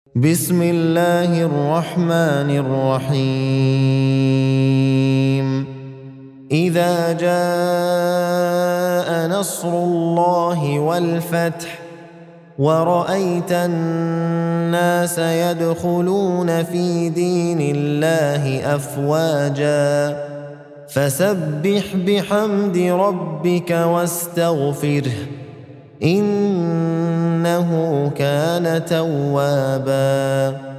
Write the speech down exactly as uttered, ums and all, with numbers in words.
بسم الله الرحمن الرحيم إذا جاء نصر الله والفتح ورأيت الناس يدخلون في دين الله أفواجا فسبح بحمد ربك واستغفره إنه كان توابا